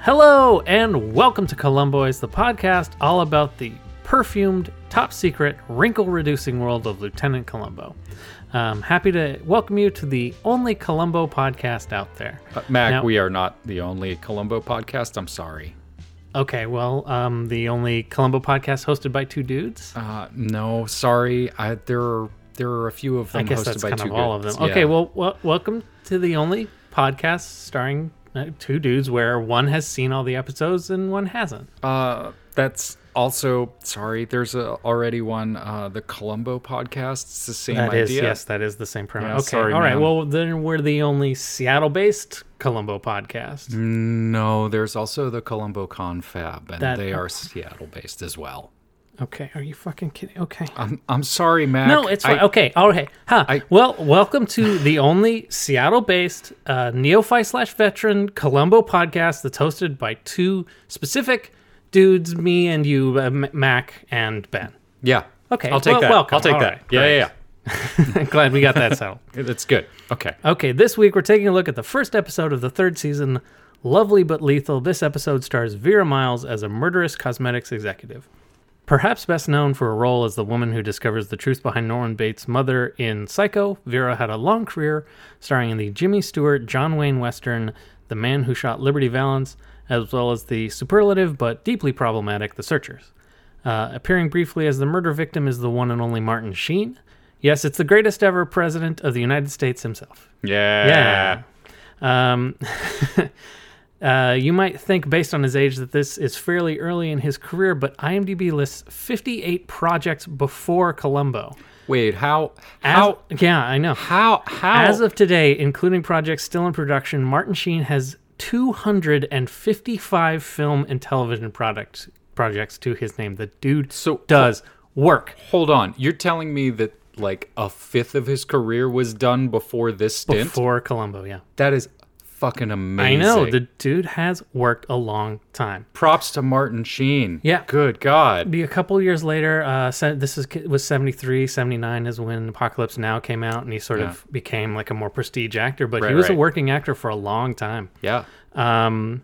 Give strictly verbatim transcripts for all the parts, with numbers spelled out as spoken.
Hello and welcome to Columboys, the podcast all about the perfumed, top-secret, wrinkle-reducing world of Lieutenant Columbo. Um, happy to welcome you to the only Columbo podcast out there. Uh, Mac, now, we are not the only Columbo podcast. I'm sorry. Okay, well, um, the only Columbo podcast hosted by two dudes? Uh, no, sorry. I, there are there are a few of them I guess hosted that's by kind two of all dudes. of them. Yeah. Okay, well, well, welcome to the only podcast starring uh, two dudes where one has seen all the episodes and one hasn't. Uh, that's also, sorry, there's a, already one, uh, the Columbo podcast. It's the same That idea. is, yes, that is the same pronoun. Yeah, okay, sorry, all right. man. Well, then we're the only Seattle-based Columbo podcast. No, there's also the Columbo Confab, and That- they are Seattle-based as well. Okay, are you fucking kidding? Okay. I'm I'm sorry, Mac. No, it's fine. I- okay, okay. Huh. I- well, welcome to the only Seattle-based uh, neophyte slash veteran Columbo podcast that's hosted by two specific dudes, me and you, uh, M- Mac and Ben. Yeah. Okay, I'll take well, that. welcome. I'll take All that. right, Yeah, great. yeah, yeah. Glad we got that settled. That's good. Okay. Okay, this week we're taking a look at the first episode of the third season, Lovely But Lethal. This episode stars Vera Miles as a murderous cosmetics executive. Perhaps best known for a role as the woman who discovers the truth behind Norman Bates' mother in Psycho, Vera had a long career starring in the Jimmy Stewart, John Wayne Western, The Man Who Shot Liberty Valance, as well as the superlative but deeply problematic The Searchers. Uh, appearing briefly as the murder victim is the one and only Martin Sheen. Yes, it's the greatest ever president of the United States himself. Yeah. Yeah. Um, uh, you might think, based on his age, that this is fairly early in his career, but IMDb lists fifty-eight projects before Columbo. Wait, how As, how yeah, I know. how how As of today, including projects still in production, Martin Sheen has two hundred fifty-five film and television product, projects to his name. The dude So- does work. Hold on. You're telling me that like a fifth of his career was done before this stint? Before Columbo, yeah. That is fucking amazing. I know. The dude has worked a long time. Props to Martin Sheen. Yeah. Good God. Be a couple years later, uh, se- this is was seventy-three, seventy-nine is when Apocalypse Now came out, and he sort Yeah. of became like a more prestige actor, but Right, he was a right. working actor for a long time. Yeah. Um,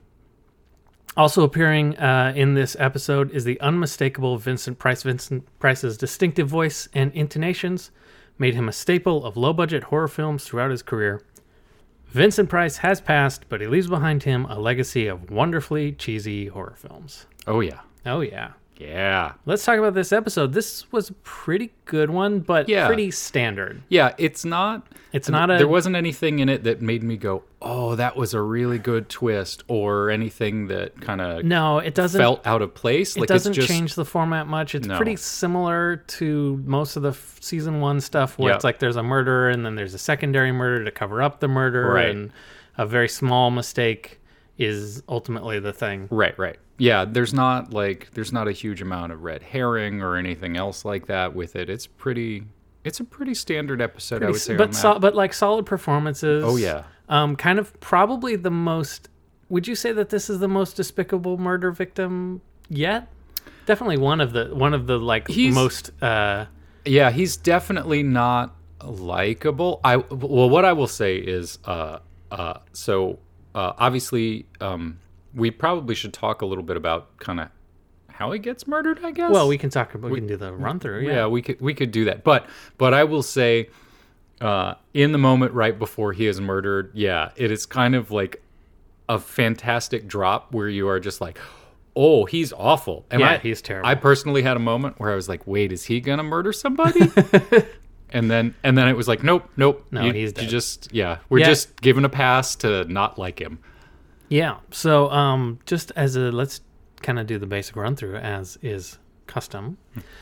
also appearing uh, in this episode is the unmistakable Vincent Price. Vincent Price's distinctive voice and intonations made him a staple of low-budget horror films throughout his career. Vincent Price has passed, but he leaves behind him a legacy of wonderfully cheesy horror films. Oh yeah. Oh, yeah. Yeah. Let's talk about this episode. This was a pretty good one, but Yeah. pretty standard. Yeah, it's not It's not a... there wasn't anything in it that made me go, "Oh, that was a really good twist," or anything that kind of No, it doesn't... felt out of place. It like doesn't it's just change the format much. It's No. pretty similar to most of the f- season one stuff where Yeah. it's like there's a murder and then there's a secondary murder to cover up the murder. Right. And a very small mistake is ultimately the thing. Right, right. Yeah, there's not like there's not a huge amount of red herring or anything else like that with it. It's pretty it's a pretty standard episode, I Pretty would s- say. but on that. so, but like solid performances. Oh, yeah. Um, kind of probably the most... Would you say that this is the most despicable murder victim yet? Definitely one of the one of the like He's- most... Uh, Yeah, he's definitely not likable. I well, what I will say is, uh, uh, so uh, obviously, um, we probably should talk a little bit about kind of how he gets murdered. I guess. well, we can talk. We, can do the run through. yeah. Yeah. we could we could do that. But but I will say, uh, in the moment right before he is murdered, yeah, it is kind of like a fantastic drop where you are just like, oh, he's awful. And Yeah, I, he's terrible. I personally had a moment where I was like, wait, is he gonna murder somebody? and then and then it was like, nope, nope. No, you, he's you dead. just yeah, we're Yeah. just given a pass to not like him. Yeah. So, um, just as a let's kind of do the basic run through as is custom.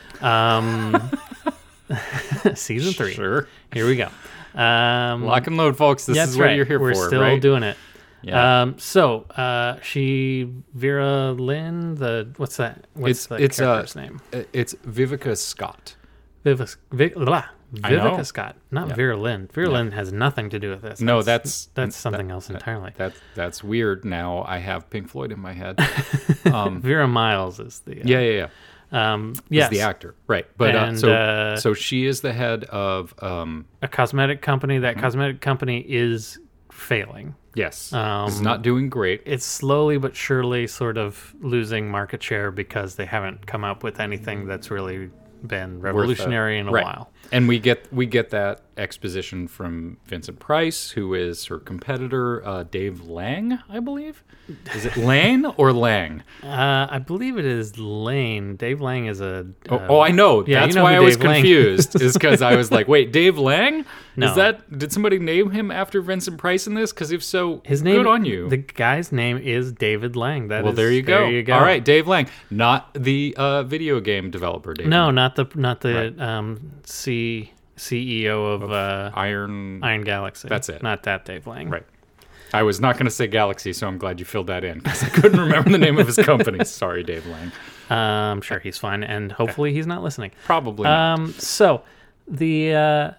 Um, season three. Sure. Here we go. Um, Lock and load, folks. This that's is what right. you're here We're for, still right? doing it. Yeah. Um, so, uh, she Vera Lynn. The what's that? What's it's the it's uh, character's name? it's Vivica Scott. Vivica, Vic, blah, I know. Vivica Scott, not Yeah. Vera Lynn. Vera Yeah. Lynn has nothing to do with this. No, that's that's something that- else that- entirely. That that's weird. Now I have Pink Floyd in my head. Um, Vera Miles is the uh, yeah, yeah, yeah. um Is yes, the actor, right? But uh, And, so uh, so she is the head of um a cosmetic company. Mm-hmm. That cosmetic company is failing. Yes, Um, it's not doing great. It's slowly but surely sort of losing market share because they haven't come up with anything that's really been revolutionary in a right. while. And we get we get that exposition from Vincent Price, who is her competitor, uh, Dave Lang, I believe. Is it Lane or Lang? Uh, I believe it is Lane. Dave Lang is a. Oh, Uh, oh, I know. yeah, That's you know why who I was Dave Lang- confused. Is because I was like, wait, Dave Lang? No. Is that did somebody name him after Vincent Price in this? Because if so, His name. good on you. The guy's name is David Lang. That well, is- there you go. There you go. All right, Dave Lang, not the uh, video game developer. Dave No, Lang. not the not the Right. um, C C E O of uh, Iron. Iron Galaxy. That's it. Not that Dave Lang. Right. I was not going to say Galaxy, so I'm glad you filled that in because I couldn't remember the name of his company. Sorry, Dave Lang. Uh, I'm sure he's fine, and hopefully he's not listening. Probably. not. Um, so the uh,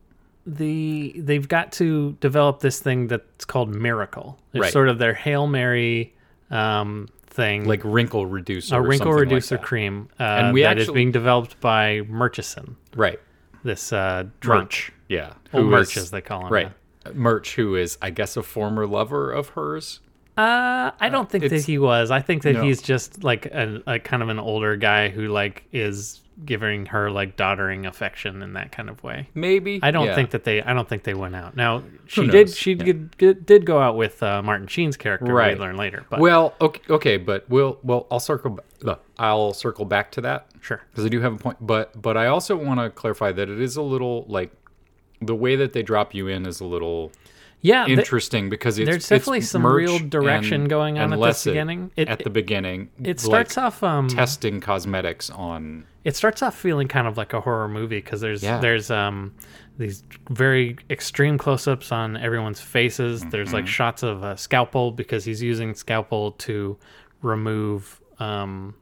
the they've got to develop this thing that's called Miracle. It's Right. sort of their Hail Mary um, thing, like wrinkle reducer. a or wrinkle something like reducer that. cream, uh, And we that is actually- being developed by Murchison. Right. This uh, drunk, Merch. Yeah. old Who Merch is- as they call him. Right. Merch, who is, I guess, a former lover of hers. Uh, I don't think that it's- he was. I think that No. he's just like a, a kind of an older guy who like is giving her like doddering affection in that kind of way. Maybe. I don't Yeah. think that they. I don't think they went out. Now she knows? did. She Yeah. did, did did go out with uh, Martin Sheen's character. Right. We learn later. But Well, okay, okay, but we'll, well, I'll circle. ba- Look, I'll circle back to that. Sure. Because I do have a point, but but I also want to clarify that it is a little like the way that they drop you in is a little yeah, th- interesting because it's there's definitely it's some Merch real direction and- going on and at the less it beginning. It- at the beginning, it starts like, off. Um, testing cosmetics on. it starts off feeling kind of like a horror movie because there's Yeah. there's um these very extreme close-ups on everyone's faces. There's Mm-hmm. like shots of a scalpel because he's using scalpel to remove um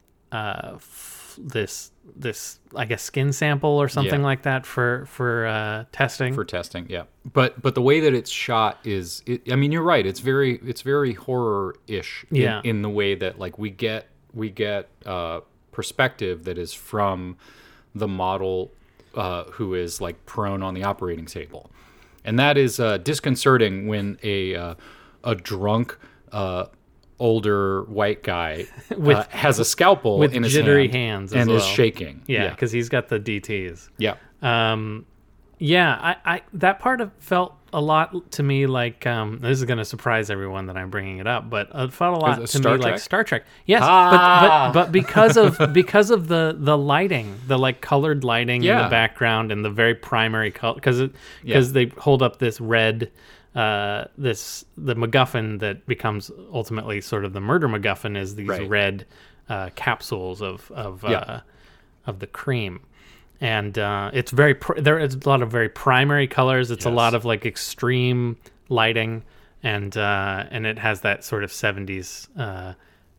uh f- this this I guess skin sample or something Yeah. like that for for uh testing. For testing, yeah. But but the way that it's shot is, it, I mean, you're right. It's very it's very horror-ish. In, Yeah. in the way that like we get we get uh, perspective that is from the model uh, who is like prone on the operating table, and that is uh, disconcerting when a uh, a drunk uh, older white guy With- uh, has a scalpel with in his jittery hand hands as and is well. shaking. yeah, yeah, because he's got the D Ts. yeah. Um, yeah, I, I that part of felt a lot to me like um, this is going to surprise everyone that I'm bringing it up, but it felt a lot it to Star me like Trek? Star Trek. Yes, Ah! but, but but because of because of the the lighting, the like colored lighting in Yeah. the background and the very primary color, because because they hold up this red. Uh, this the MacGuffin that becomes ultimately sort of the murder MacGuffin is these Right. red uh, capsules of of Yeah. uh, of the cream, and uh, it's very pr- there is a lot of very primary colors. It's a Yes. lot of like extreme lighting, and uh, and it has that sort of seventies uh,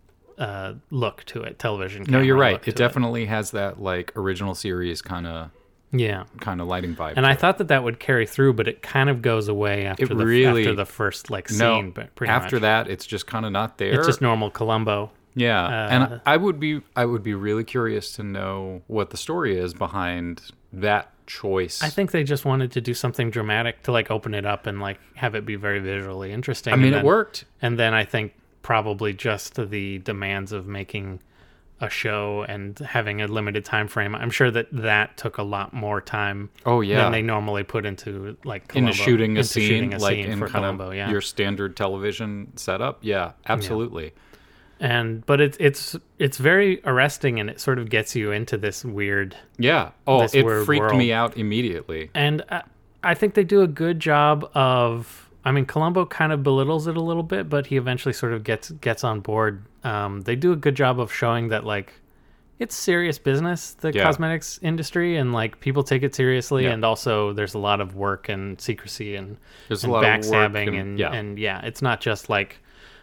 uh, look to it, television. No, you're camera right. look It to definitely has that like original series kind of yeah. kind of lighting vibe. And to I it. thought that that would carry through, but it kind of goes away after It the really- after the first like scene. no. But pretty After much. that, it's just kind of not there. it's just normal Columbo. yeah, uh, and I would be I would be really curious to know what the story is behind that choice. I think they just wanted to do something dramatic to like open it up and like have it be very visually interesting. I mean, and it then, worked. And then I think probably just the demands of making a show and having a limited time frame. I'm sure that that took a lot more time Oh yeah, than they normally put into like into Columbo, shooting a into scene, shooting a like scene in for kind Columbo, of yeah. your standard television setup. Yeah, absolutely. And but it's it's it's very arresting, and it sort of gets you into this weird. Yeah. Oh, This it weird freaked world. me out immediately. And I, I think they do a good job of. I mean, Columbo kind of belittles it a little bit, but he eventually sort of gets gets on board. Um, they do a good job of showing that like it's serious business, the Yeah. cosmetics industry, and like people take it seriously. Yeah. And also, there's a lot of work and secrecy and, There's a and lot of work backstabbing and- and yeah. and yeah, it's not just like.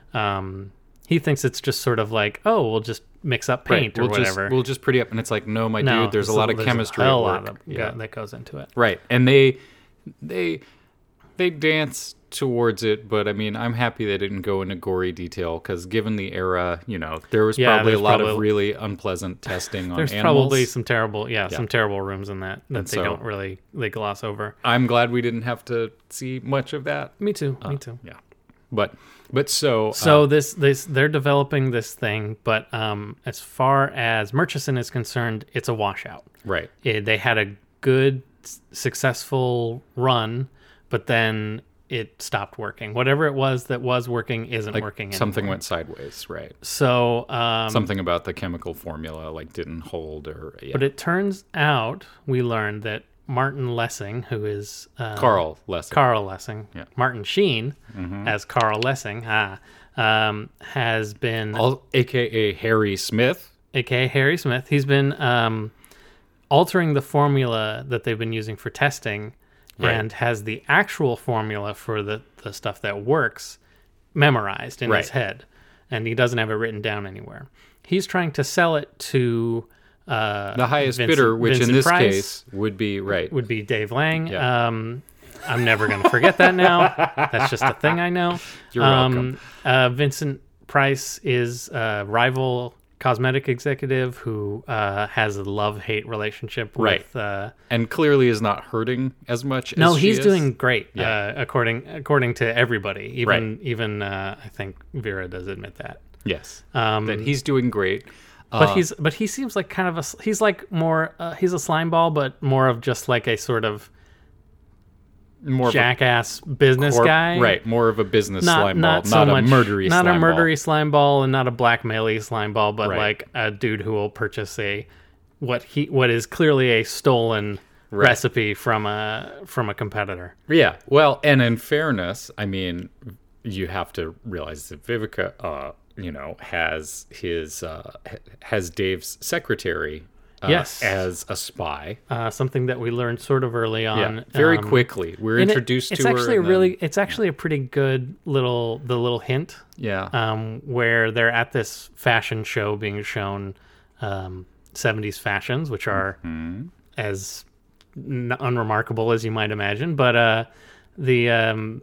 Um, he thinks it's just sort of like, oh, we'll just mix up paint we'll or whatever. Just, we'll just pretty up, and it's like, no, my no, dude. There's a it's lot of there's chemistry A at lot work. of, yeah. that goes into it. Right. And they they they dance towards it, but I mean, I'm happy they didn't go into gory detail because given the era, you know, there was Yeah, probably a there's lot probably- of really unpleasant testing on There's animals. probably some terrible, yeah, Yeah. some terrible rooms in that that And they so- don't really they gloss over. I'm glad we didn't have to see much of that. Me too. me too. Yeah, but but so So uh, this this they're developing this thing, but um, as far as Murchison is concerned, it's a washout. right, It, they had a good, s- successful run, but then it stopped working. Whatever it was that was working isn't like working something anymore. went sideways, right? So, um, Something about the chemical formula like didn't hold, or yeah. but it turns out we learned that Martin Lessing, who is uh, Carl Lessing. Carl Lessing, Yeah. Martin Sheen as Carl Lessing, ah, um, has been All, A K A Harry Smith. aka Harry Smith. He's been um, altering the formula that they've been using for testing, Right. and has the actual formula for the, the stuff that works memorized in his Right. head, and he doesn't have it written down anywhere. He's trying to sell it to uh, The highest Vincent- bidder, which Vincent in this Price, case would be right. would be Dave Lang. Yeah. Um, I'm never going to forget that now. That's just a thing I know. You're um, welcome. Uh, Vincent Price is a rival cosmetic executive who uh, has a love-hate relationship Right. with... Uh, And clearly is not hurting as much. no, as she he's is. doing great, Yeah. uh, according according to everybody. Even Right. even uh, I think Vera does admit that. Yes, Um, that he's doing great. but Uh, he's but he seems like kind of a s- he's like more uh, he's a slime ball, but more of just like a sort of more jackass business of a corp- guy, right? More of a business Not slime not ball, so not much, a murdery, not slime a ball. murdery slime ball, and not a blackmaily slime ball, but Right. like a dude who will purchase a what he what is clearly a stolen Right. recipe from a from a competitor. Yeah. Well, and in fairness, I mean, you have to realize that Vivica, uh, you know, has his uh, h- has Dave's secretary. Uh, Yes. as a spy. Uh, something that we learned sort of early on. Yeah, very um, quickly. We're and it- introduced it's to her. actually a and then- really it's actually a pretty good little the little hint yeah. um, where they're at this fashion show being shown um, seventies fashions, which are Mm-hmm. as n- unremarkable as you might imagine. But uh, the um,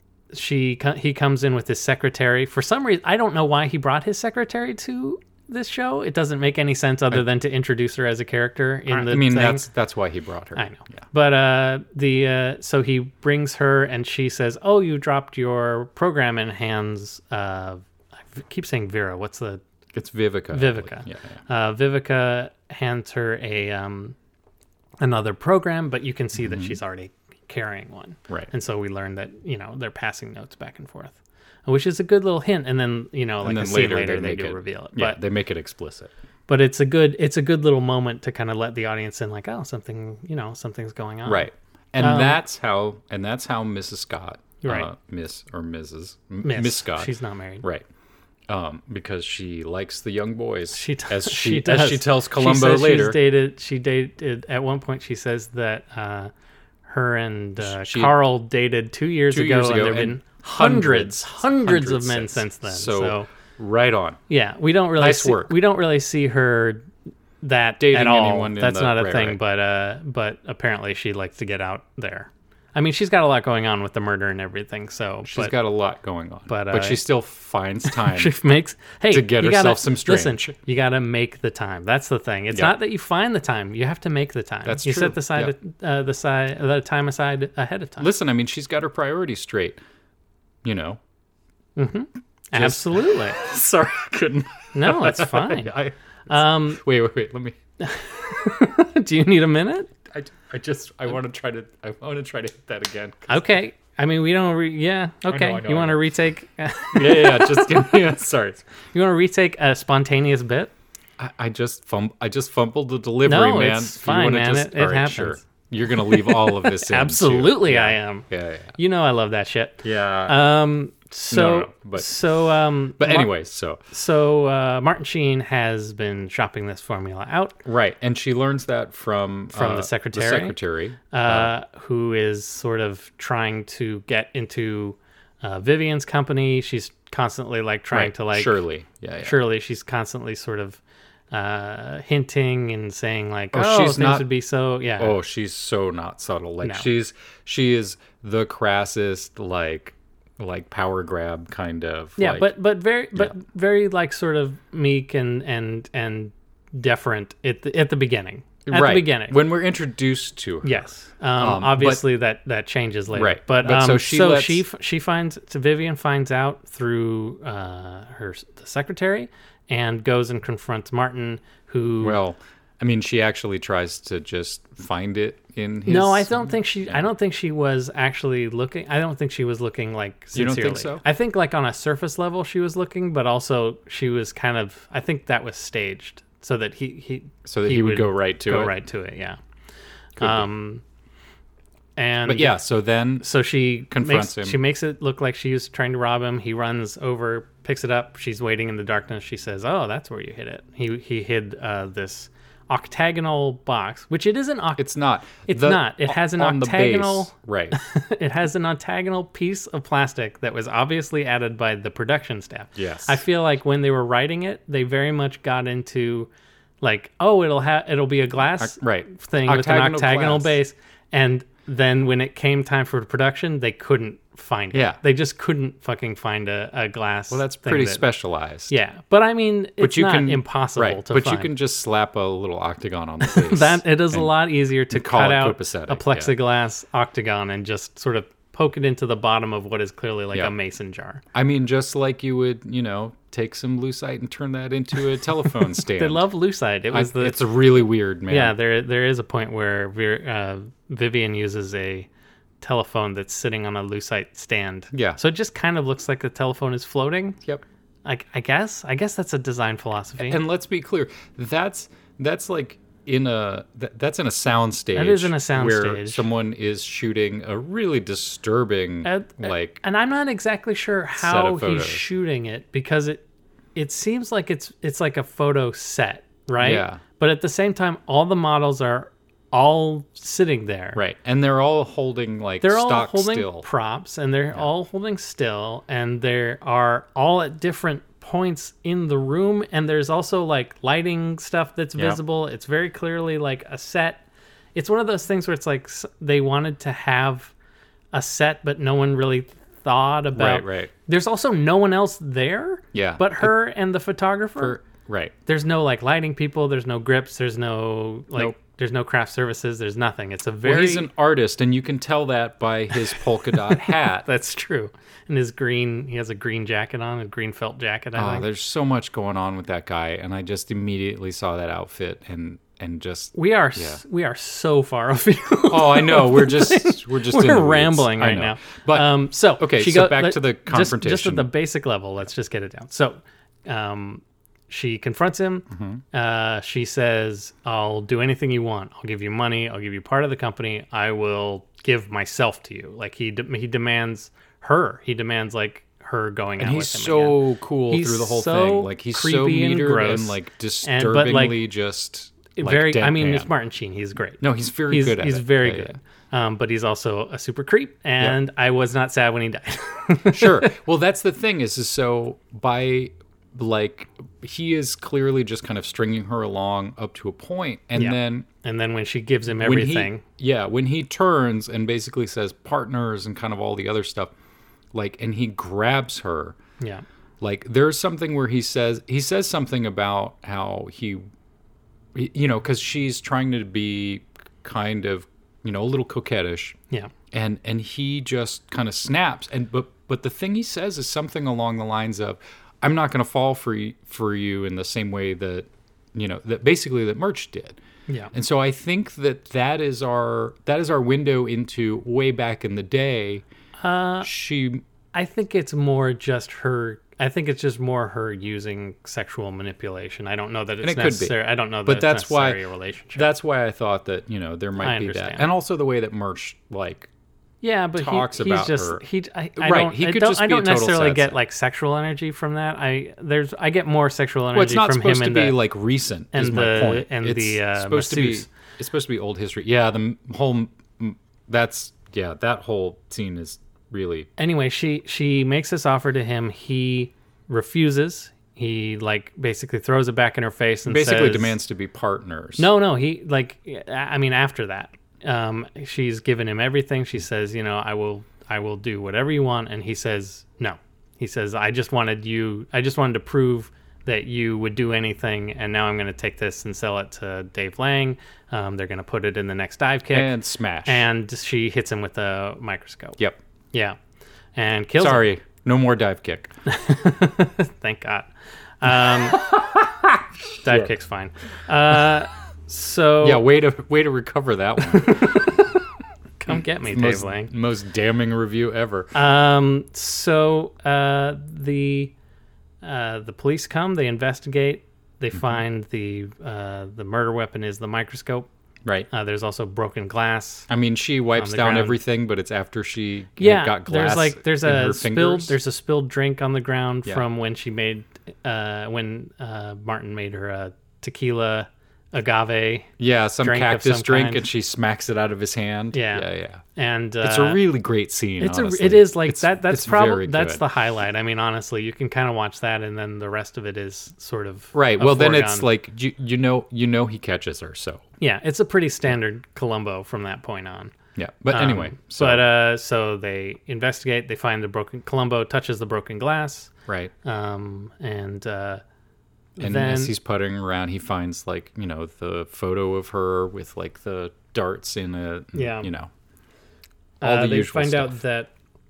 she co- he comes in with his secretary for some reason. I don't know why he brought his secretary to this show. It doesn't make any sense other than to introduce her as a character in the I mean, thing. that's that's why he brought her. I know. Yeah. But uh, the uh, so he brings her and she says, "Oh, you dropped your program in hands." Uh, I keep saying Vera. What's the It's Vivica. I Vivica? believe. Yeah. yeah. Uh, Vivica hands her a um, another program, but you can see that she's already carrying one. Right. And so we learn that you know they're passing notes back and forth, which is a good little hint. And then you know, like And a then scene later, later, they they, make do it- reveal it. Yeah, But they make it explicit. but it's a good it's a good little moment to kind of let the audience in, like, oh, something you know something's going on. Right. And Um, that's how and that's how Missus Scott, Right. uh, Miss or Missus M- Miss, Miss Scott, She's not married. right? Um, because she likes the young boys. She does. as she, she does. as she tells She Columbo says later. She's dated. She dated at one point. She says that uh, her and uh, She- Carl dated two years two ago, years and ago, there've and been hundreds, hundreds, of hundreds men since. since then. So, So, right on. yeah, we don't really Nice see, work. we don't really see her that Dating at all. anyone in That's the- not a right, thing. right. But uh, but apparently she likes to get out there. I mean, she's got a lot going on with the murder and everything. So She's but, got a lot going on, but, but, uh, she still finds time. she makes hey to get you herself gotta, some listen, strange. you got to make the time. That's the thing. It's Yeah. not that you find the time. You have to make the time. That's you true. set the side uh, the side the time aside ahead of time. Listen, I mean, she's got her priorities straight. You know. Absolutely. Sorry, I couldn't. No, it's fine. I, Um, wait, wait, wait. Let me. do you need a minute? I, I just I want to try to I want to try to hit that again. Okay. I mean, we don't. Re- yeah. Okay. I know, you I want to know. retake? Yeah, yeah, yeah. Just give me. A, sorry. you want to retake a spontaneous bit? I, I just fum I just fumbled the delivery, No, man. it's You fine, wanna man. Just, It- it all right, happens. Sure. You're gonna leave all of this in. too. Absolutely, Yeah. I am. Yeah, yeah. You know, I love that shit. Yeah. Um. So. No, no, but- so. Um. but Mar- anyway, so So uh, Martin Sheen has been shopping this formula out, right, and she learns that from From uh, the secretary? The secretary. uh, who is sort of trying to get into uh, Vivian's company. She's constantly like trying right. to like Shirley. Yeah, yeah. Shirley. She's constantly sort of uh, hinting and saying like, oh, Oh, she's things not- would be so yeah. Oh, she's so not subtle. Like No. she's she is the crassest like like power grab kind of. Yeah, like, but but very but yeah. very like sort of meek and and and deferent at the at the beginning. At right the beginning. when we're introduced to her. Yes. Um, Um, but- obviously that that changes later. Right. But, But so um, she so lets- she f- she finds so Vivian finds out through uh, her s- the secretary and goes and confronts Martin, who Well, I mean, she actually tries to just find it in his. No, I don't think she. I don't think she was actually looking. I don't think she was looking like You sincerely. don't think so? I think like on a surface level she was looking, but also she was kind of. I think that was staged so that he he So that he, would go right to go it. right to it. Yeah. Could be. um. And But yeah, so then so she Confronts makes, him. She makes it look like she was trying to rob him. He runs over, picks it up. She's waiting in the darkness. She says, "Oh, that's where you hid it." He he hid uh, this octagonal box, which it isn't. Oct- it's not. It's The- not. It has an on the base, octagonal- right? It has an octagonal piece of plastic that was obviously added by the production staff. Yes. I feel like when they were writing it, they very much got into like, oh, it'll have it'll be a glass Oc- right. thing with an Octagonal octagonal glass. base, and then when it came time for production, they couldn't find it. Yeah. They just couldn't fucking find a, a glass. Well, that's thing pretty that- specialized. Yeah, but I mean, it's But you not can impossible right, to but find. you can just slap a little octagon on the base. That it is a and- lot easier to call cut it out copacetic, a yeah. plexiglass octagon and just sort of poke it into the bottom of what is clearly like Yeah. a mason jar. I mean, just like you would, you know, take some lucite and turn that into a telephone stand. They love lucite. It I- was the it's a really weird, man. yeah. There there is a point where Vir- uh, Vivian uses a telephone that's sitting on a lucite stand. Yeah. So it just kind of looks like the telephone is floating. Yep. I, I guess. I guess that's a design philosophy. And let's be clear, that's that's like in a that, that's in a sound stage. That is in a sound where stage. someone is shooting a really disturbing And- like and I'm not exactly sure set how of photos. he's shooting it because it it seems like it's it's like a photo set, right? Yeah. But at the same time, all the models are all sitting there. right, and they're all holding like They're all stock holding still. props, and they're all holding still, and they are all at different points in the room. And there's also like lighting stuff that's Yeah. visible. It's very clearly like a set. It's one of those things where it's like s- they wanted to have a set, but no one really thought about. Right, right. There's also no one else there. Yeah. But her and the photographer. For- right. There's no like lighting people. There's no grips. There's no like. Nope. There's no craft services. There's nothing. It's a very. Well, he's an artist, and you can tell that by his polka dot hat. That's true. And his green, he has a green jacket on, a green felt jacket. I Oh, think. there's so much going on with that guy, and I just immediately saw that outfit and and just We are s we are so far afield. oh, I know we're just we're just in We're the weeds. rambling I right know. now. But um, so okay, she so go- back let- to the just- Just, at confrontation. the basic level, let's just get it down. So, um, she confronts him. Mm-hmm. Uh, she says, "I'll do anything you want. I'll give you money. I'll give you part of the company. I will give myself to you." Like he de- he demands her. He demands like her going and out he's with him so again. cool He's through the whole so thing. Like he's so creepy and metered gross. and like And- but, like, disturbingly just like very. I mean, deadpan. it's Martin Sheen. He's great. No, he's very he's, good at he's it. very Yeah, good. Um, but he's also a super creep, and I was not sad when he died. yeah. Sure. Well, that's the thing is, is so by like he is clearly just kind of stringing her along up to a point, and Yeah. then And then when she gives him when everything, he, yeah, when he turns and basically says partners and kind of all the other stuff, like, and he grabs her. yeah, Like there's something where he says he says something about how he, he- you know, because she's trying to be kind of, you know, a little coquettish, yeah, and and he just kind of snaps. And but but the thing he says is something along the lines of, "I'm not going to fall for you, for you in the same way that, you know, that basically that Murch did." yeah. And so I think that that is our that is our window into way back in the day. Uh, She I think it's more just her. I think it's just more her using sexual manipulation. I don't know that it's it could be. necessary. I don't know that But it's that's why- necessary a relationship. That's why I thought that, you know, there might I be that. understand. And also the way that Murch, like, yeah, but talks he, he's about just her. he. I, I Right, don't, he I could don't, just I be a don't total necessarily sad get sack. like sexual energy from that. I there's I get more sexual energy well, it's not from supposed him to and be, the, like, recent, is and my the- point. and it's the, uh, supposed to be, masseuse. it's supposed to be old history. Yeah, the m- whole, m- that's, yeah, that whole scene is really, anyway, she she makes this offer to him. He refuses. he like basically throws it back in her face and Basically says, demands to be partners. No, no, he like I mean after that, um, she's given him everything. She says, you know, I will, I will do whatever you want, and he says no. He says, I just wanted you, I just wanted to prove that you would do anything, and now I'm going to take this and sell it to Dave Lang. Um, they're going to put it in the next dive kick. And smash. And she hits him with a microscope. Yep. Yeah. And kills Sorry, him. no more dive kick. Thank God. Um, dive kick's fine. Uh, so Yeah, way to way to recover that one. come get me, Dave most, Lang. most damning review ever. Um, so uh, the uh, the police come, they investigate, they Mm-hmm. find the uh, the murder weapon is the microscope. Right. Uh, there's also broken glass. I mean, she wipes the down ground. everything, but it's after she Yeah, got glass. there's like there's in a her spilled fingers. there's a spilled drink on the ground Yeah. from when she made uh, when uh, Martin made her a tequila agave, yeah, some drink of cactus some drink, kind. and she smacks it out of his hand. Yeah. yeah, yeah. and uh, It's a really great scene. It's honestly. a it is like It's- that. That's it's probably very that's good. the highlight. I mean, honestly, you can kind of watch that, and then the rest of it is sort of right. a Well, then it's foregone- like you, you know you know he catches her. So yeah, it's a pretty standard Columbo from that point on. yeah. But Um, anyway, so but uh, so they investigate. They find the broken Columbo touches the broken glass, right. um, and uh, And then as he's puttering around, he finds like you know the photo of her with like the darts in it. and, Yeah. you know all uh, the they usual find stuff. out that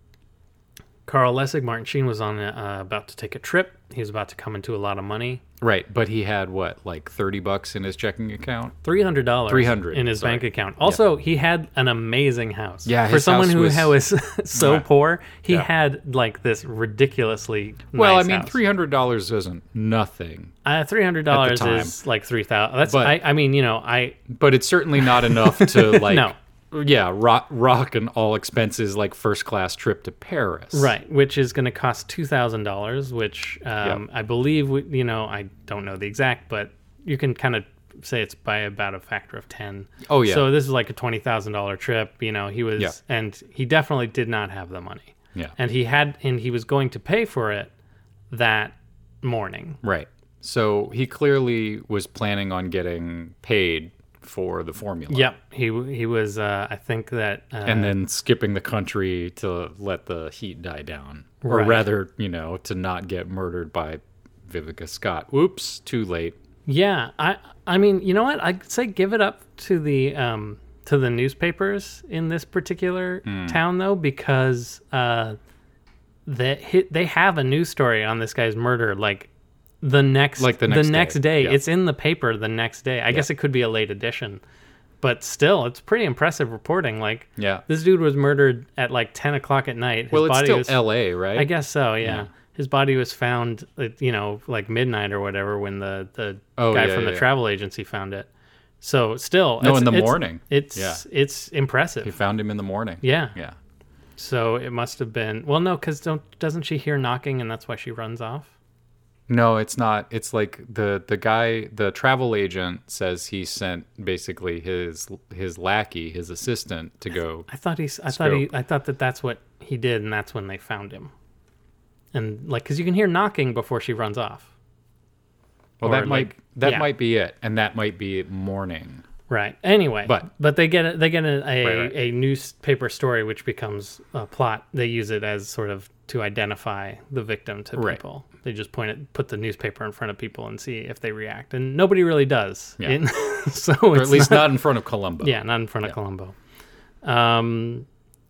Carl Lessig, Martin Sheen, was on uh, about to take a trip. He was about to come into a lot of money. Right, but he had what like thirty bucks in his checking account. Three hundred dollars, three hundred, in his sorry. bank account. Also, he had an amazing house. Yeah, for his someone house who was- ha- was so Yeah. poor, he Yeah. had like this ridiculously. Well, nice I mean, house. three hundred dollars isn't nothing, uh, three hundred dollars time. is like three thousand. That's But- I, I mean, you know, I but it's certainly not enough to like. No. Yeah, rock, rock and all expenses like first class trip to Paris. right, which is going to cost two thousand dollars, which um, I believe we, you know, I don't know the exact, but you can kind of say it's by about a factor of ten. Oh, yeah. So this is like a twenty thousand dollar trip. You know, he was, Yeah. and he definitely did not have the money. Yeah. And he had, and he was going to pay for it that morning. Right. So he clearly was planning on getting paid for the formula. Yep. He he was. Uh, I think that. Uh, And then skipping the country to let the heat die down. Or Right. rather, you know, to not get murdered by Vivica Scott. Whoops, too late. yeah. I I mean, you know what? I'd say give it up to the um to the newspapers in this particular Hmm. town though, because uh, they hit they have a news story on this guy's murder like. The next, Like the next day, day, yeah. it's in the paper the next day. I guess it could be a late edition, but still, it's pretty impressive reporting. Like, Yeah. this dude was murdered at like ten o'clock at night. His Well, it's body still was, L A, right? I guess so. Yeah. Yeah. His body was found, at, you know, like midnight or whatever when the the Oh, guy yeah, from yeah, the yeah. travel agency found it. So still, No, it's- in the it's- morning. It's Yeah. it's impressive. He found him in the morning. yeah. Yeah. So it must have been. Well, no, because don't doesn't she hear knocking and that's why she runs off? No, it's not. It's like the the guy, the travel agent says he sent basically his his lackey, his assistant, to go. I thought he's. I thought he. Scope. I thought that that's what he did, and that's when they found him. And like, because you can hear knocking before she runs off. Well, or that might like- that yeah. might be it, and that might be morning. Right. Anyway, But- but they get a, they get a a, Right, right. a newspaper story which becomes a plot. They use it as sort of to identify the victim to Right. people. They just point it, put the newspaper in front of people and see if they react, and nobody really does. Yeah. In- so Or it's at least not in front of Columbo. Yeah, not in front of Yeah. Columbo. Um,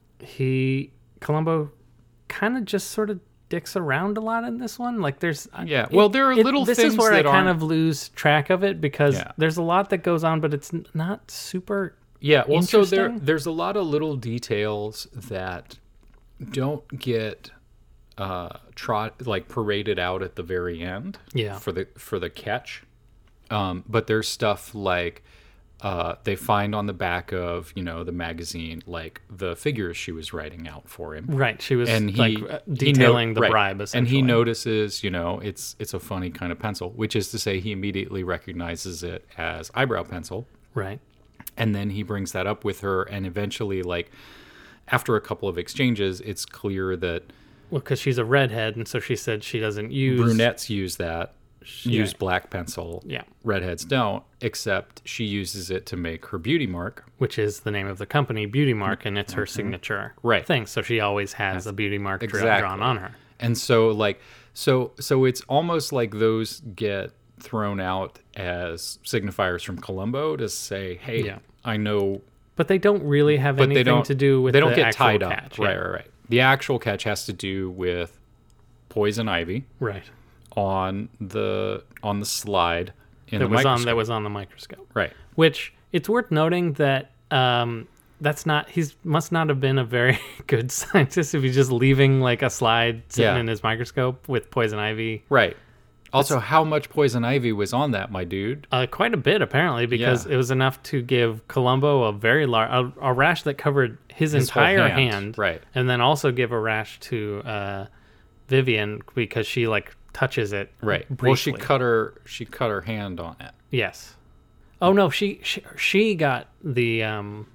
he Columbo kind of just sort of dicks around a lot in this one. Like there's Yeah, well, there are little This things is where that I kind aren't- of lose track of it because Yeah. there's a lot that goes on, but it's n- not super. Yeah, well, so there Interesting. there's a lot of little details that don't get uh trot like paraded out at the very end. Yeah. For the for the catch. Um, but there's stuff like uh, they find on the back of you know the magazine like the figures she was writing out for him. Right, she was And he like uh, he no- detailing the right. bribe and essentially. he notices you know it's it's a funny kind of pencil, which is to say he immediately recognizes it as eyebrow pencil. Right. And then he brings that up with her, and eventually, like, after a couple of exchanges, it's clear that Well, because she's a redhead, and so she said she doesn't use Brunettes use that, Yeah. use black pencil. Yeah, Redheads don't, except she uses it to make her beauty mark. which is the name of the company, Beauty Mark, and it's her signature Right. thing. So she always has a beauty mark dra- Exactly. drawn on her. And so like so so it's almost like those get thrown out as signifiers from Columbo to say, hey, Yeah. I know, But they don't really have but anything they don't to do with they don't the get actual tied catch. up. Right, Yeah. right, right. The actual catch has to do with poison ivy Right. on the on the slide in That the was on microscope. that was on the microscope. Right. Which it's worth noting that um, that's not he's must not have been a very good scientist if he's just leaving like a slide sitting Yeah. in his microscope with poison ivy. Right. Also, how much poison ivy was on that, my dude? Uh, quite a bit apparently, because Yeah. it was enough to give Columbo a very large a, a rash that covered his, His whole entire hand, hand, right. and then also give a rash to uh, Vivian because she like touches it. Right. Briefly. Well, she cut her she cut her hand on it. Yes. Oh no, she she, she got the um.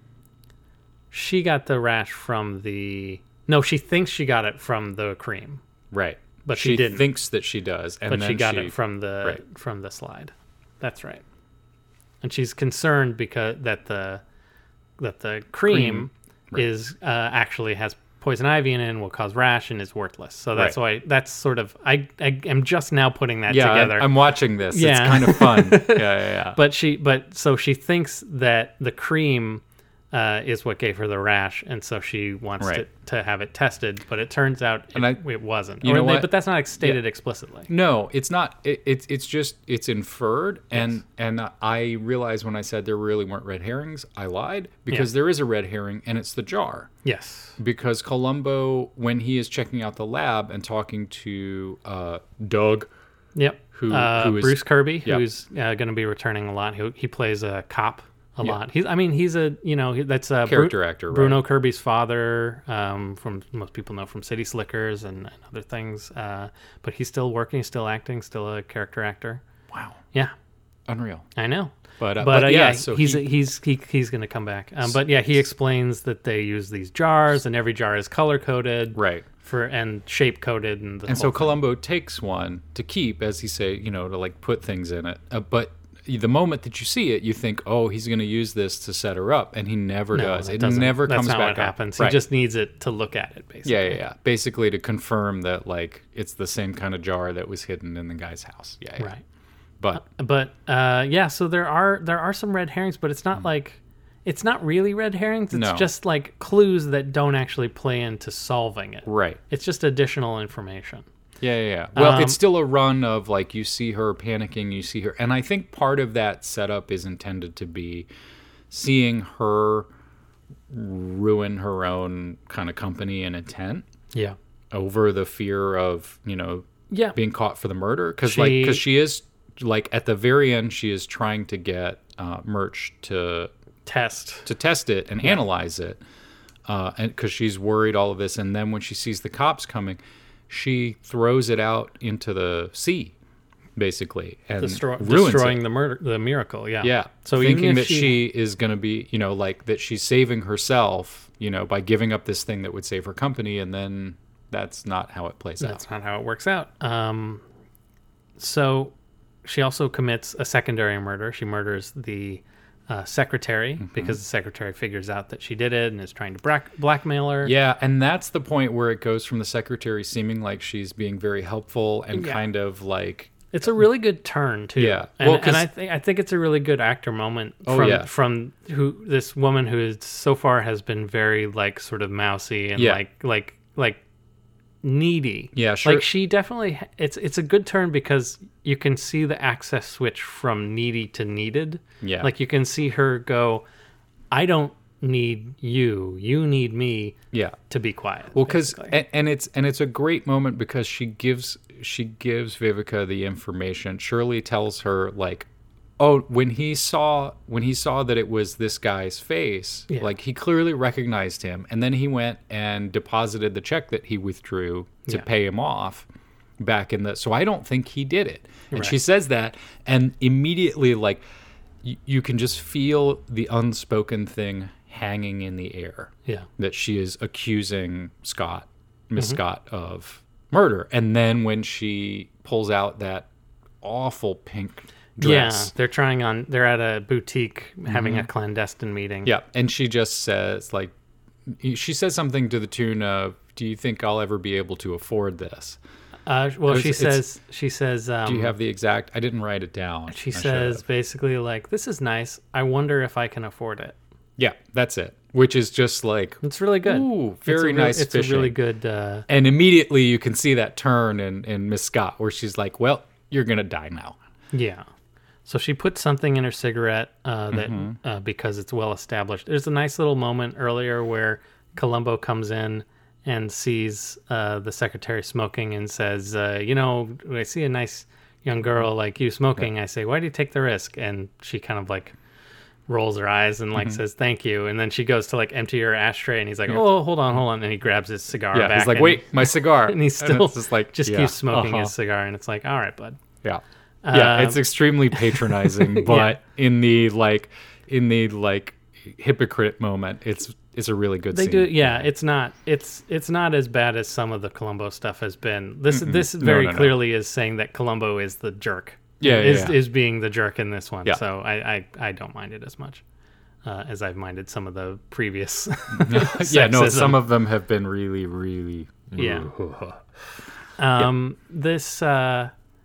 She got the rash from the. No, she thinks she got it from the cream, Right. but she, she didn't. thinks that she does, and but then she got it from the right. from the slide. That's right. And she's concerned because that the that the cream, Cream, right. is uh, actually has poison ivy in it and will cause rash and is worthless. So that's Right. why that's sort of I I am just now putting that yeah, together. I, I'm watching this. It's Yeah. kind of fun. yeah, yeah, yeah. But she, but so she thinks that the cream uh, is what gave her the rash, and so she wants Right. to, to have it tested. But it turns out it, And I- it wasn't. you Or know they- what? But that's not stated explicitly. No, it's not. It, it's it's just it's inferred, and and I realized when I said there really weren't red herrings, I lied because there is a red herring, and it's the jar. Yes. Because Columbo, when he is checking out the lab and talking to uh, Doug, Yep. Who- uh, who is- Bruce Kirby, Yep. who's uh, going to be returning a lot. He, he plays a cop a Yeah. lot. He's, I mean, he's a you know he- that's a Character actor, right. Bruno Kirby's father, um, from most people know from City Slickers and, and other things. Uh, but he's still working, still acting, still a character actor. wow, Yeah, unreal. I know. But uh, But, but, uh, yeah, yeah, so he's he, he's he, he's going to come back. Um, but yeah, he explains that they use these jars, and every jar is color coded, right. For and shape coded, and the And whole so thing. Columbo takes one to keep, as he say, you know, to like put things in it. Uh, but the moment that you see it, you think, oh, he's going to use this to set her up, and he never No, does. that It doesn't- never that's comes not back what up. happens. Right. He just needs it to look at it, basically. yeah, yeah, yeah. Basically to confirm that like it's the same kind of jar that was hidden in the guy's house. Yeah, yeah. Right. But But uh, yeah, so there are there are some red herrings, but it's not like it's not really red herrings. It's No. just like clues that don't actually play into solving it. right. It's just additional information. Yeah, yeah, yeah. Well, Um, it's still a run of like you see her panicking, you see her, and I think part of that setup is intended to be seeing her ruin her own kind of company and intent Yeah. over the fear of, you know, Yeah. being caught for the murder, because She- like because she is like at the very end she is trying to get uh, Murch to Test. to test it and analyze it, uh, and because she's worried all of this, and then when she sees the cops coming, she throws it out into the sea, basically, and Destroy, ruins destroying it. the murder, the miracle. Yeah. Yeah, So even thinking if that she- she is going to be, you know, like that she's saving herself, you know, by giving up this thing that would save her company, and then that's not how it plays out. That's not how it works out. Um, so she also commits a secondary murder. She murders the uh, secretary Mm-hmm. because the secretary figures out that she did it and is trying to black- blackmail her. Yeah, and that's the point where it goes from the secretary seeming like she's being very helpful and Yeah. kind of like, It's a really good turn too. Yeah. and, Well, 'cause- and I think I think it's a really good actor moment Oh, from yeah. from who this woman who is so far has been very like sort of mousy and Yeah. like like like needy. Yeah, sure. Like she definitely it's it's a good turn because you can see the access switch from needy to needed. Yeah. Like you can see her go, I don't need you. You need me yeah. to be quiet. Well, because basically. and, and it's and it's a great moment because she gives she gives Vivica the information. Shirley tells her like, oh, when he saw when he saw that it was this guy's face, Yeah. like he clearly recognized him, and then he went and deposited the check that he withdrew to Yeah. pay him off back in the. So I don't think he did it, and she Right. says that, and immediately like y- you can just feel the unspoken thing hanging in the air yeah. that she is accusing Scott Miss Mm-hmm. Scott of murder. And then when she pulls out that awful pink dress. Yeah, they're trying on. They're at a boutique having a clandestine meeting. Yeah, and she just says, like, she says something to the tune of, "Do you think I'll ever be able to afford this?" Uh, well, It's- she it's- says. She says. Um, Do you have the exact? I didn't write it down. She I should says have. basically like, "This is nice. I wonder if I can afford it." Yeah, that's it. Which is just like, It's really good. ooh, It's a very real- nice It's fishing. a really good. Uh, And immediately you can see that turn in, in Miss Scott where she's like, well, you're going to die now. yeah. So she puts something in her cigarette uh, that Mm-hmm. uh, because it's well established. There's a nice little moment earlier where Columbo comes in and sees uh, the secretary smoking and says, uh, "You know, when I see a nice young girl like you smoking, I say, why do you take the risk?" And she kind of like rolls her eyes and like Mm-hmm. says thank you, and then she goes to like empty her ashtray and he's like, "Oh, hold on, hold on," and he grabs his cigar Yeah, back. he's like, and, wait, my cigar. and he's still it's just like, just yeah, keeps smoking uh-huh. his cigar, and it's like, all right, bud. Yeah. Yeah, Um, it's extremely patronizing, but in the like in the like hypocrite moment, it's it's a really good They scene. do, yeah. It's not, it's it's not as bad as some of the Columbo stuff has been. This this No, very no, no. clearly is saying that Columbo is the jerk. Yeah, yeah, is yeah. is being the jerk in this one. Yeah. So I, I I don't mind it as much uh, as I've minded some of the previous. Yeah, no, sexism. some of them have been really, really. Yeah. Um, this, uh,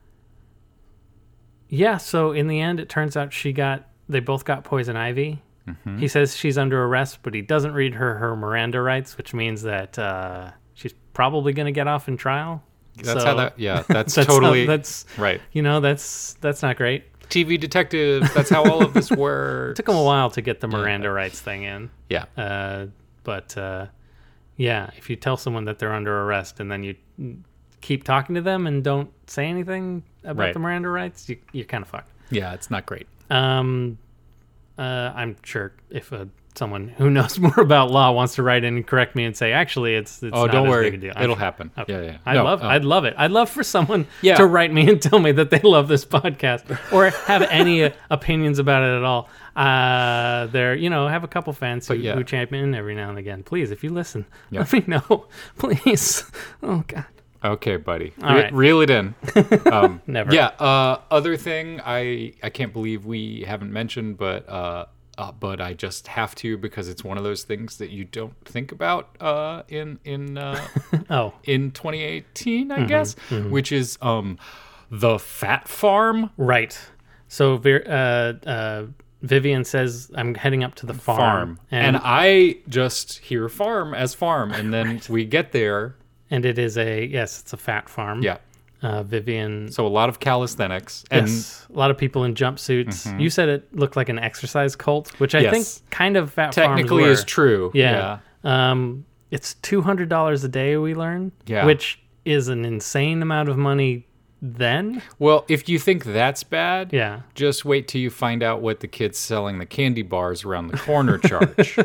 yeah. So in the end, it turns out she got. They both got poison ivy. Mm-hmm. He says she's under arrest, but he doesn't read her her Miranda rights, which means that uh, she's probably going to get off in trial. That's So how that. Yeah, that's, that's totally how- that's right. you know that's that's not great. T V detectives. That's how all of this works. It took him a while to get the Miranda rights thing in. Yeah. Uh, but uh, yeah, if you tell someone that they're under arrest and then you keep talking to them and don't say anything about Right. the Miranda rights, you, you're kind of fucked. Yeah, it's not great. Um, uh, I'm sure if uh, someone who knows more about law wants to write in and correct me and say, actually, it's, it's Oh, not don't as worry. big a deal. I'm It'll sure- happen. Okay. Yeah, yeah. I'd No, love, oh. I'd love it. I'd love for someone Yeah. to write me and tell me that they love this podcast or have any uh, opinions about it at all. Uh, they're, you know, have a couple fans who, But yeah. who champion every now and again. Please, if you listen, Yeah. let me know. Please. Oh God. Okay, buddy. All Re- right. Reel it in. Um, Never. Yeah. Uh, other thing, I I can't believe we haven't mentioned, but uh, uh, but I just have to because it's one of those things that you don't think about uh, in in uh, Oh, in twenty eighteen, Mm-hmm. I guess, which is um, the Fat Farm right. So, Vir- uh, uh, Vivian says, I'm heading up to the farm. farm, and, And, I just hear farm as farm, and then we get there. and it is a, yes, it's a fat farm. Yeah. Uh, Vivian. So a lot of calisthenics and Yes, a lot of people in jumpsuits. You said it looked like an exercise cult, which I Yes. think kind of fat technically farms were. is true. Yeah. Um, it's two hundred dollars a day, we learn, Yeah. which is an insane amount of money then. Well, if you think that's bad, Yeah. just wait till you find out what the kids selling the candy bars around the corner charge.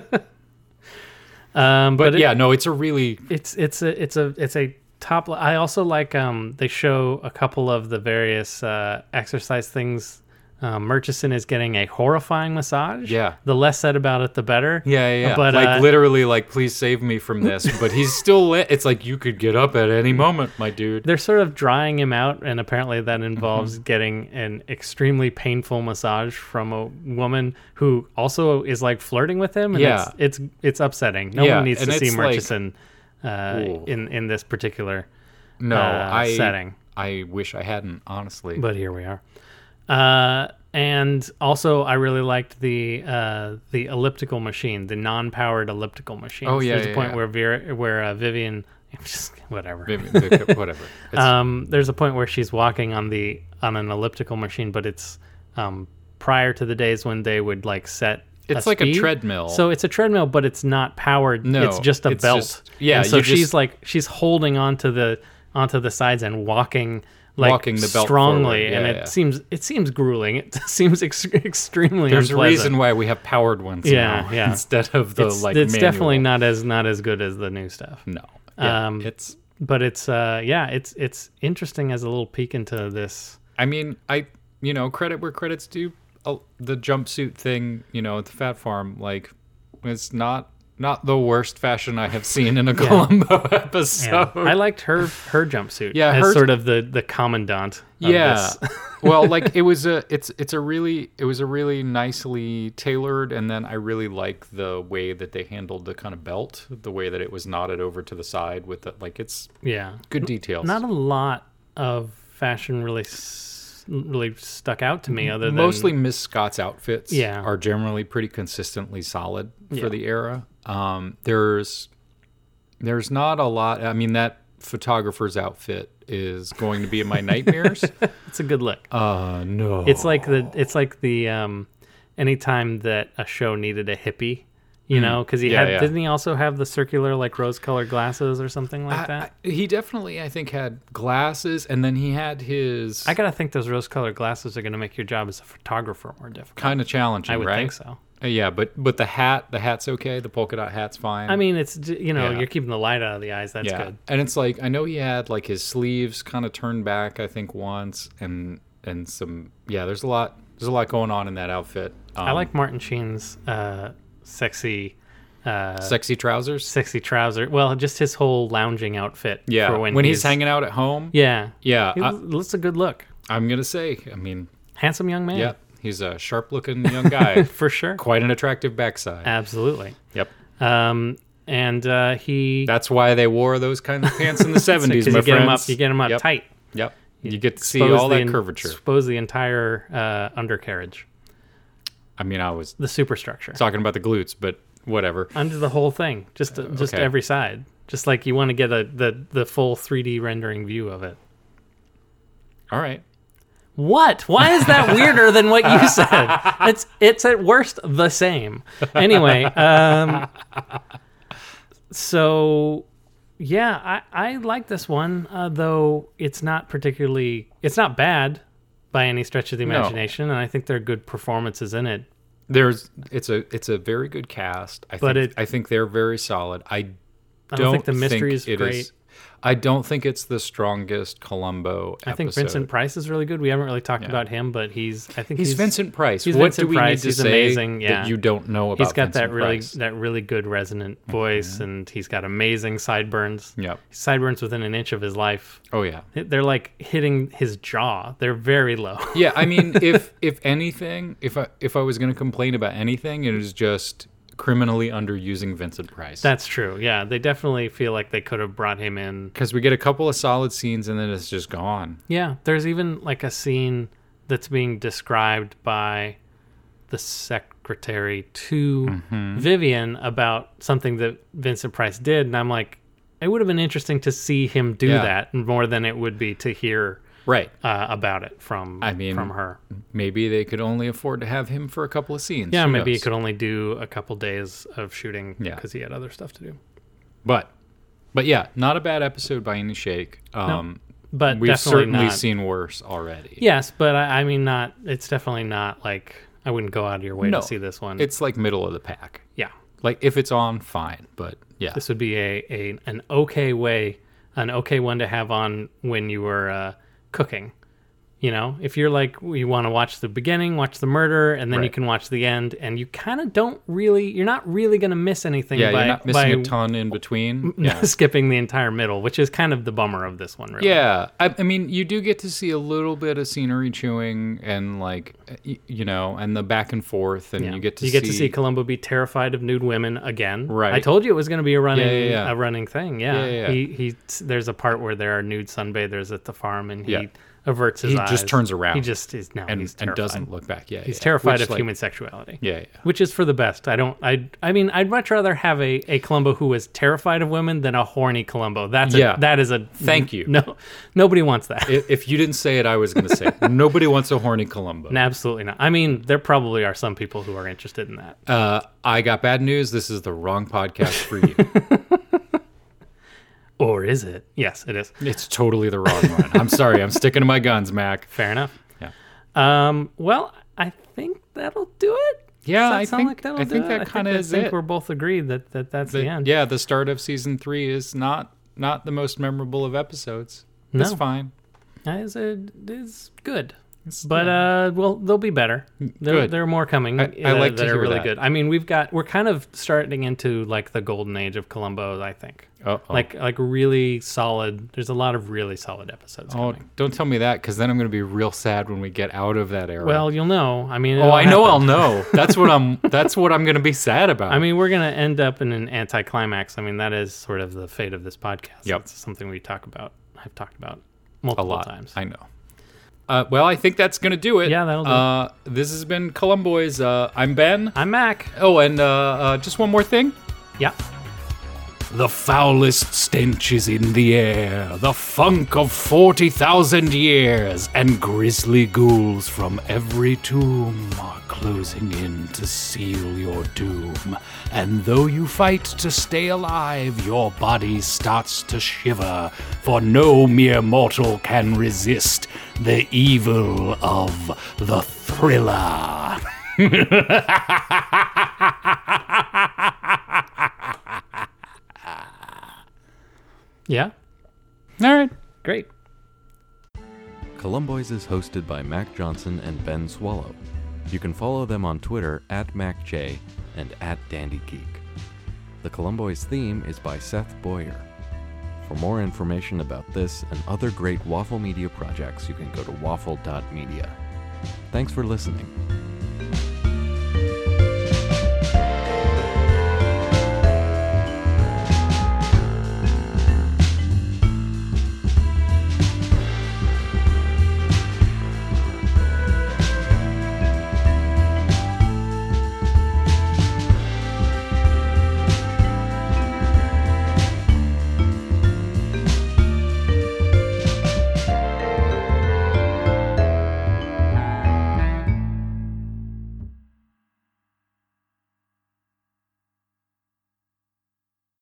Um, But, but it- yeah, no, it's a really it's it's a it's a it's a top. I also like um they show a couple of the various uh, exercise things. Um, Murchison is getting a horrifying massage. Yeah. The less said about it, the better. yeah, yeah, yeah. But like uh, literally, like please save me from this. But he's still lit. It's like you could get up at any moment, my dude. they're sort of drying him out, and apparently that involves Mm-hmm. getting an extremely painful massage from a woman who also is like flirting with him. And Yeah. it's, it's it's upsetting. No Yeah, one needs and to see it's like- Murchison uh, Ooh. in in this particular No, uh, I setting. I wish I hadn't, honestly. But here we are. Uh, and also, I really liked the uh, the elliptical machine, the non-powered elliptical machine. Oh, yeah, There's yeah, a point yeah. where Vera, where uh, Vivian, just whatever. Maybe- the- whatever. It's, Um, there's a point where she's walking on the on an elliptical machine, but it's um, prior to the days when they would like set. It's like a speed. treadmill. So it's a treadmill, but it's not powered. No, it's just a it's belt. just- yeah, And so you she's just- like she's holding onto the onto the sides and walking like Walking the belt strongly, forward. and Yeah, it yeah. seems it seems grueling. It seems ex- extremely. There's a unpleasant. reason why we have powered ones Yeah, now yeah. instead of the It's, like it's manual. definitely not as not as good as the new stuff. No. Yeah, Um, it's But it's uh yeah, it's it's interesting as a little peek into this. I mean, I you know, credit where credit's due. Uh, the jumpsuit thing, you know, at the Fat Farm, like, it's not not the worst fashion I have seen in a Columbo episode. Yeah. I liked her her jumpsuit. Yeah, as her- sort of the the commandant. Of Yeah. this. Well, like it was a it's it's a really it was a really nicely tailored, and then I really like the way that they handled the kind of belt, the way that it was knotted over to the side with the like it's Yeah. good details. Not a lot of fashion really s- really stuck out to me, other than Mostly Miss Scott's outfits Yeah. are generally pretty consistently solid Yeah. for the era. Um, there's there's not a lot. I mean, that photographer's outfit is going to be in my nightmares. it's a good look. Uh no. It's like the it's like the um, anytime that a show needed a hippie, you know, because he Yeah, had yeah. didn't he also have the circular like rose-colored glasses or something like I- that? I- he definitely, I think, had glasses, and then he had his I gotta think those rose-colored glasses are gonna make your job as a photographer more difficult. kind of challenging, I would right? think so. Uh, yeah, but but the hat, the hat's okay. The polka dot hat's fine. I mean, it's j- you know Yeah. you're keeping the light out of the eyes. That's yeah, good. and it's like I know he had like his sleeves kind of turned back, I think once, and and some yeah. There's a lot. There's a lot going on in that outfit. Um, I like Martin Sheen's uh, sexy, uh, sexy trousers. sexy trouser. Well, just his whole lounging outfit. Yeah, for when, when, he's, hanging out at home. Yeah, Yeah, He I, looks, looks a good look. I'm gonna say. I mean, Handsome young man. yeah, he's a sharp-looking young guy. for sure. Quite an attractive backside. Absolutely. Yep. Um, and uh, he That's why they wore those kinds of pants in the seventies, because my you get him up, friends. you get him up Yep. tight. Yep. You get to see Expose all the that en- curvature. Expose the entire uh, undercarriage, I mean, I was the superstructure, talking about the glutes, but whatever. under the whole thing, just just okay. every side, just like you want to get a the the full three D rendering view of it. All right. What? Why is that weirder than what you said? It's it's at worst the same. Anyway, um, so yeah, I I like this one, uh, though it's not particularly it's not bad by any stretch of the No. imagination, and I think there are good performances in it. There's it's a it's a very good cast. I But think it- I think they're very solid. I don't, I don't think the mystery is it great. I don't think it's the strongest Columbo episode. I think Vincent Price is really good. We haven't really talked Yeah. about him, but he's I think He's, he's, Vincent Price. he's what Vincent do we Price. need to He's say amazing, yeah. that you don't know about He's got that Vincent really Price? that really good resonant voice, and he's got amazing sideburns. Yep. Sideburns within an inch of his life. Oh yeah. They're like hitting his jaw. They're very low. Yeah, I mean, if if anything, if I if I was going to complain about anything, it is just criminally underusing Vincent Price. That's true. Yeah, they definitely feel like they could have brought him in. Because we get a couple of solid scenes and then it's just gone. Yeah, there's even like a scene that's being described by the secretary to Mm-hmm. Vivian about something that Vincent Price did, and I'm like, it would have been interesting to see him do Yeah. that more than it would be to hear Right. uh, about it from I mean, from her. Maybe they could only afford to have him for a couple of scenes. Yeah, Who maybe he knows? could only do a couple days of shooting Yeah. because he had other stuff to do. But, but yeah, not a bad episode by any shake. Um, But We've definitely certainly not. seen worse already. Yes, but I, I mean, not. It's definitely not like I wouldn't go out of your way No, to see this one. It's like middle of the pack. yeah, Like if it's on, fine. But yeah, this would be a, a an okay way, an okay one to have on when you were uh, cooking. You know, if you're like, you want to watch the beginning, watch the murder, and then you Right. can watch the end, and you kind of don't really, you're not really going to miss anything yeah, by, you're not missing by a ton in between. Yeah. skipping the entire middle, which is kind of the bummer of this one, really. Yeah, I, I mean, you do get to see a little bit of scenery chewing and like, y- you know, and the back and forth, and Yeah. you get to you see, get to see Columbo be terrified of nude women again. Right. I told you it was going to be a running Yeah, yeah, yeah. a running thing. Yeah. Yeah, yeah, yeah. He he. There's a part where there are nude sunbathers at the farm, and he Yeah. averts his He eyes. just turns around. He just is no. and, he's and terrified. doesn't look back. Yeah, He's yeah. terrified Which, of like, human sexuality. Yeah, yeah. Which is for the best. I don't. I. I mean, I'd much rather have a, a Columbo who is terrified of women than a horny Columbo. That's Yeah. a, that is a. Thank you. No, nobody wants that. I- If you didn't say it, I was going to say it. Nobody wants a horny Columbo. No, absolutely not. I mean, there probably are some people who are interested in that. Uh, I got bad news. This is the wrong podcast for you. Or is it? Yes, it is. It's totally the wrong one. I'm sorry. I'm sticking to my guns, Mac. Fair enough. Yeah. Um, well, I think that'll do it. Yeah, Does that I sound think like that'll I do think it? that I kind of I is think it. we're both agreed that, that that's The- the end. yeah, the start of season three is not not the most memorable of episodes. That's No. fine. That is a, is good. But uh, well, they'll be better. There, Good. there are more coming. I- I uh, like to that are hear really that. good. I mean, we've got we're kind of starting into like the golden age of Columbo. I think Uh-oh. like like really solid. There's a lot of really solid episodes Oh, coming. don't tell me that, because then I'm going to be real sad when we get out of that era. Well, you'll know. I mean, oh, it'll I know happen. I'll know. That's what I'm. That's what I'm going to be sad about. I mean, we're going to end up in an anticlimax. I mean, that is sort of the fate of this podcast. Yep. It's something we talk about. I've talked about a multiple lot. times. I know. Uh, well, I think that's going to do it. Yeah, that'll do. Uh, this has been Columboys. Uh, I'm Ben. I'm Mac. Oh, and uh, uh, just one more thing. Yeah. The foulest stench is in the air, the funk of forty thousand years, and grisly ghouls from every tomb are closing in to seal your doom. And though you fight to stay alive, your body starts to shiver, for no mere mortal can resist the evil of the thriller. Yeah. All right. Great. Columboys is hosted by Mac Johnson and Ben Swallow. You can follow them on Twitter at MacJ and at DandyGeek. The Columboys theme is by Seth Boyer. For more information about this and other great Waffle Media projects, you can go to waffle dot media. Thanks for listening.